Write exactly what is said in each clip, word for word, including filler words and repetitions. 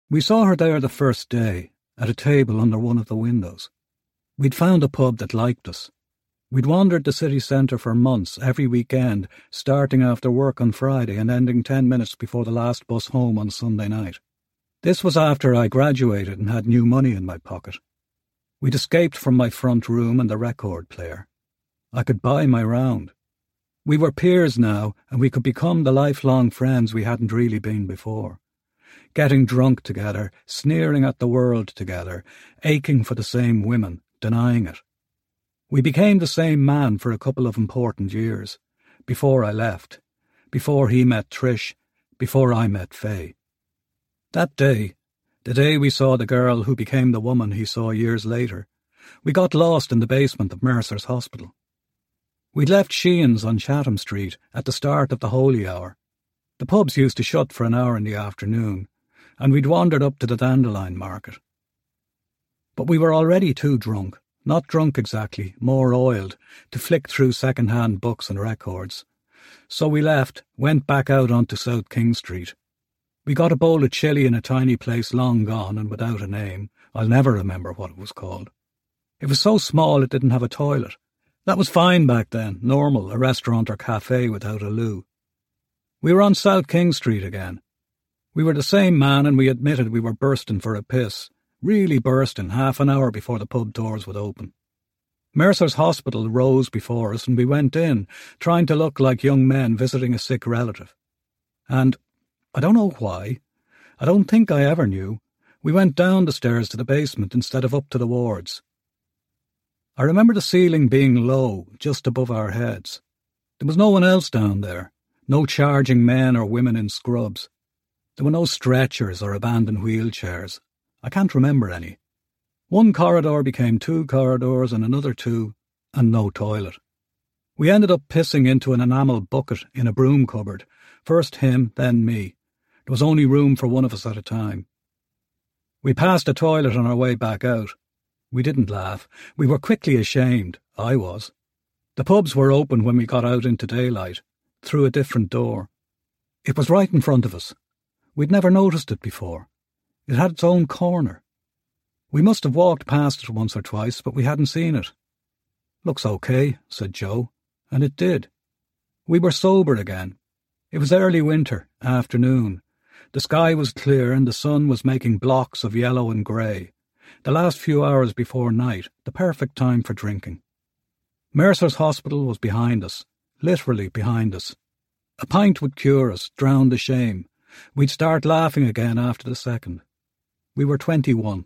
We saw her there the first day, at a table under one of the windows. We'd found a pub that liked us. We'd wandered the city centre for months, every weekend, starting after work on Friday and ending ten minutes before the last bus home on Sunday night. This was after I graduated and had new money in my pocket. We'd escaped from my front room and the record player. I could buy my round. We were peers now, and we could become the lifelong friends we hadn't really been before. Getting drunk together, sneering at the world together, aching for the same women, denying it. We became the same man for a couple of important years, before I left, before he met Trish, before I met Faye. That day, the day we saw the girl who became the woman he saw years later, we got lost in the basement of Mercer's Hospital. We'd left Sheehan's on Chatham Street at the start of the holy hour. The pubs used to shut for an hour in the afternoon, and we'd wandered up to the Dandelion Market. But we were already too drunk, not drunk exactly, more oiled, to flick through second-hand books and records. So we left, went back out onto South King Street. We got a bowl of chilli in a tiny place long gone and without a name. I'll never remember what it was called. It was so small it didn't have a toilet. That was fine back then, normal, a restaurant or cafe without a loo. We were on South King Street again. We were the same man and we admitted we were bursting for a piss, really bursting half an hour before the pub doors would open. Mercer's Hospital rose before us and we went in, trying to look like young men visiting a sick relative. And, I don't know why, I don't think I ever knew, we went down the stairs to the basement instead of up to the wards. I remember the ceiling being low, just above our heads. There was no one else down there, no charging men or women in scrubs. There were no stretchers or abandoned wheelchairs. I can't remember any. One corridor became two corridors and another two, and no toilet. We ended up pissing into an enamel bucket in a broom cupboard, first him, then me. There was only room for one of us at a time. We passed a toilet on our way back out. We didn't laugh. We were quickly ashamed. I was. The pubs were open when we got out into daylight, through a different door. It was right in front of us. We'd never noticed it before. It had its own corner. We must have walked past it once or twice, but we hadn't seen it. "Looks okay," said Joe, and it did. We were sober again. It was early winter, afternoon. The sky was clear and the sun was making blocks of yellow and grey. The last few hours before night, the perfect time for drinking. Mercer's Hospital was behind us, literally behind us. A pint would cure us, drown the shame. We'd start laughing again after the second. We were twenty-one.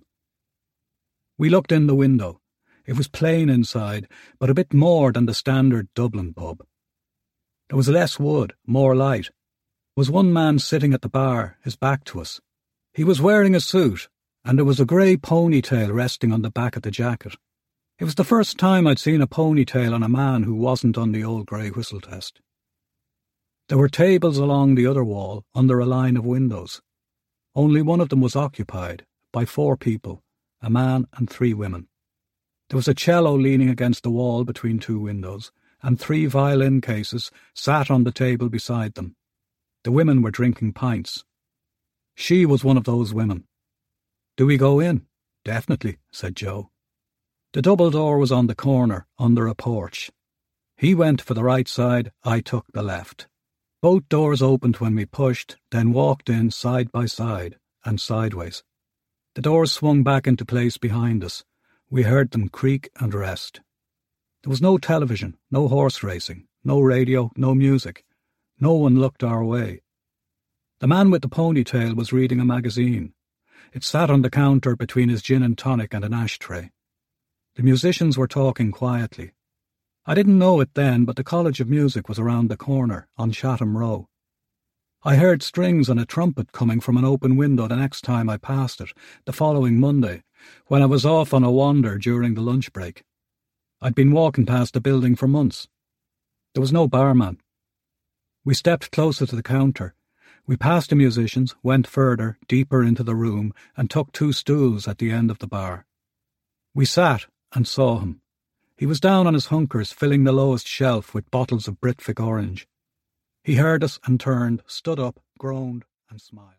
We looked in the window. It was plain inside, but a bit more than the standard Dublin pub. There was less wood, more light. There was one man sitting at the bar, his back to us. He was wearing a suit, and there was a grey ponytail resting on the back of the jacket. It was the first time I'd seen a ponytail on a man who wasn't on the old grey whistle test. There were tables along the other wall, under a line of windows. Only one of them was occupied, by four people, a man and three women. There was a cello leaning against the wall between two windows, and three violin cases sat on the table beside them. The women were drinking pints. She was one of those women. "Do we go in?" "Definitely," said Joe. The double door was on the corner, under a porch. He went for the right side, I took the left. Both doors opened when we pushed, then walked in side by side, and sideways. The doors swung back into place behind us. We heard them creak and rest. There was no television, no horse racing, no radio, no music. No one looked our way. The man with the ponytail was reading a magazine. It sat on the counter between his gin and tonic and an ashtray. The musicians were talking quietly. I didn't know it then, but the College of Music was around the corner, on Chatham Row. I heard strings and a trumpet coming from an open window the next time I passed it, the following Monday, when I was off on a wander during the lunch break. I'd been walking past the building for months. There was no barman. We stepped closer to the counter. We passed the musicians, went further, deeper into the room, and took two stools at the end of the bar. We sat and saw him. He was down on his hunkers, filling the lowest shelf with bottles of Britvic orange. He heard us and turned, stood up, groaned, and smiled.